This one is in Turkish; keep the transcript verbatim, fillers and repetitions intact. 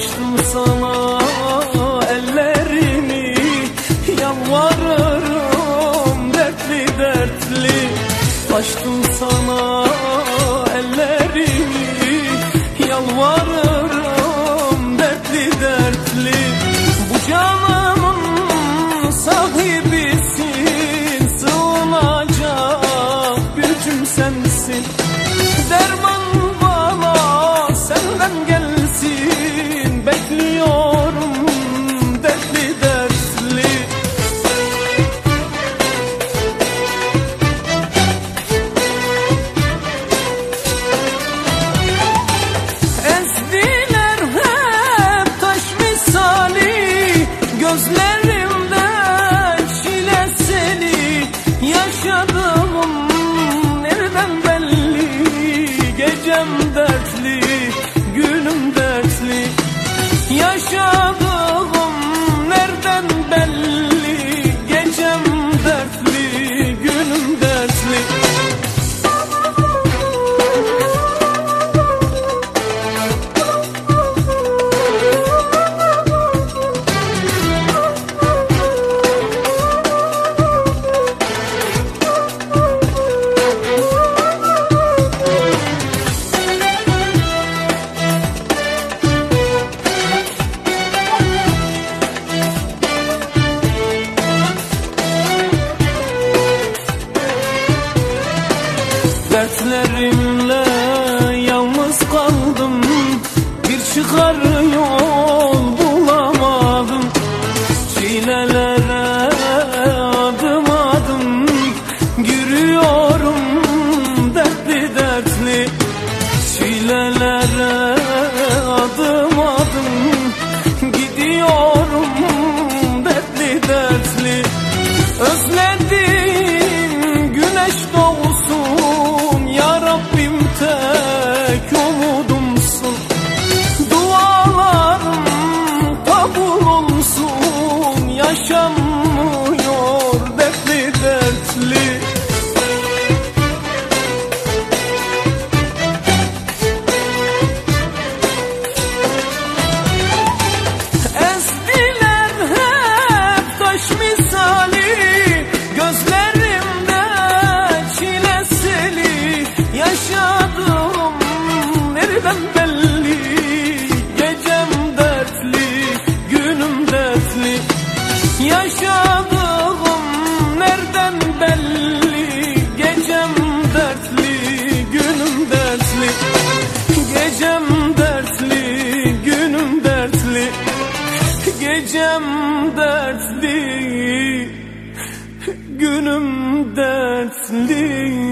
Açtım sana ellerimi, yalvarırım dertli dertli. Açtım sana ellerimi, yalvarırım dertli dertli. Bu canımın sahibisin, sığınacak gücüm sensin. Derman bana senden gelsin, bekliyorum dertli dertli. Ezdiler hep taş misali, gözlerimden çilesini. Yaşadığım nereden belli, gecem dertli, günüm dertli. Yaşadığım nereden belli, gecem dertli, günüm dertli. Dertlerimle yalnız kaldım, bir çıkar yol bulamadım. Çilelere adım adım yürüyorum dertli dertli. Çilelere adım adım gidiyorum dertli dertli. Özledim güneş doğusun, ya Rabbim tek umudumsun. Dualarım kabul olsun, yaşanmıyor dertli dertli. Ezdiler hep taş misali, gözlerimde çilesini. Yaşadığım nereden belli, gecem dertli, günüm dertli. Yaşadığım nereden belli, gecem dertli, günüm dertli. Gecem dertli, günüm dertli. Gecem dertli, günüm dertli.